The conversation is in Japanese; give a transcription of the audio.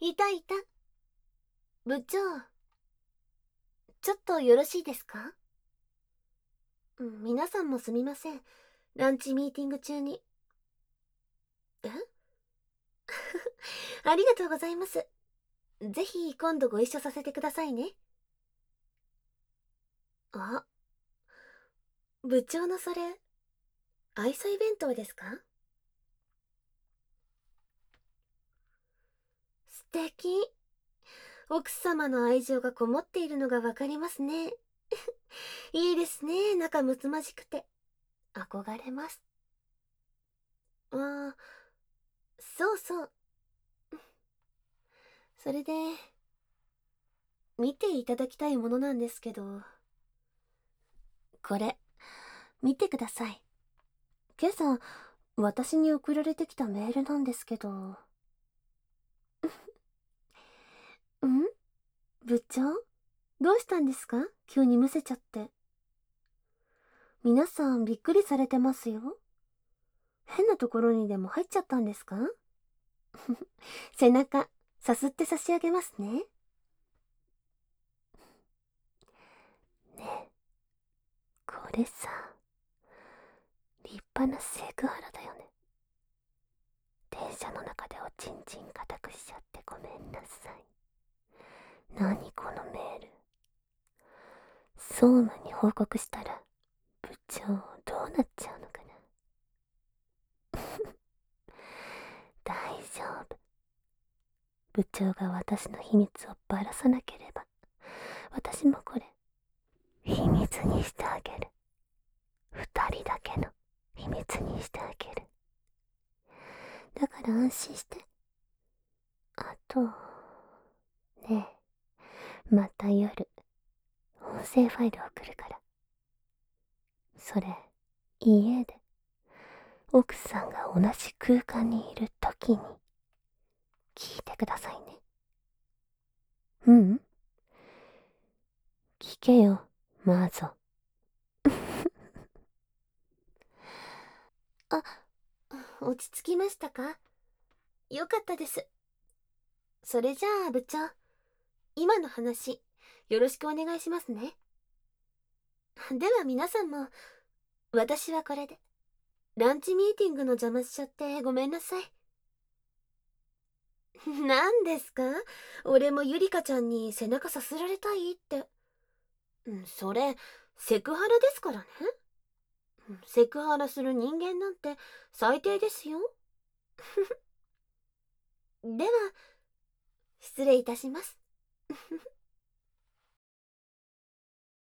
いたいた。部長、ちょっとよろしいですか？皆さんもすみません。ランチミーティング中に。えありがとうございます。ぜひ今度ご一緒させてくださいね。あ、部長のそれ、愛妻弁当ですか？素敵。奥様の愛情がこもっているのがわかりますね。いいですね、仲睦まじくて。憧れます。ああ、そうそう。それで、見ていただきたいものなんですけど、これ、見てください。今朝、私に送られてきたメールなんですけど。ん部長、どうしたんですか？急にむせちゃって。皆さんびっくりされてますよ。変なところにでも入っちゃったんですか？背中、さすって差し上げますね。ねえ、これさ、立派なセクハラだよね。電車の中でおちんちん固くしちゃってごめんなさい。何このメール。総務に報告したら、部長どうなっちゃうのかな。大丈夫。部長が私の秘密をばらさなければ、私もこれ、秘密にしてあげる。二人だけの秘密にしてあげる。だから安心して。あと、ねえ、また夜、音声ファイル送るから。それ、家で、奥さんが同じ空間にいる時に、聞いてくださいね。聞けよ、マーゾ。あ、落ち着きましたか？よかったです。それじゃあ部長、今の話、よろしくお願いしますね。では皆さんも、私はこれで。ランチミーティングの邪魔しちゃってごめんなさい。何ですか？俺もゆりかちゃんに背中さすられたいって。それ、セクハラですからね。セクハラする人間なんて最低ですよ。では、失礼いたします。